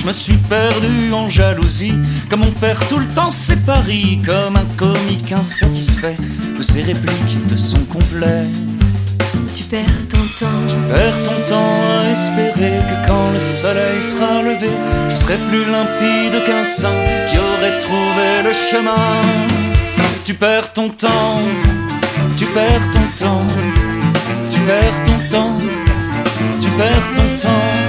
Je me suis perdu en jalousie, comme on perd tout le temps ses paris, comme un comique insatisfait de ses répliques, de son complet. Tu perds ton temps. Tu perds ton temps à espérer que quand le soleil sera levé, je serai plus limpide qu'un saint qui aurait trouvé le chemin. Tu perds ton temps, tu perds ton temps, tu perds ton temps, tu perds ton temps.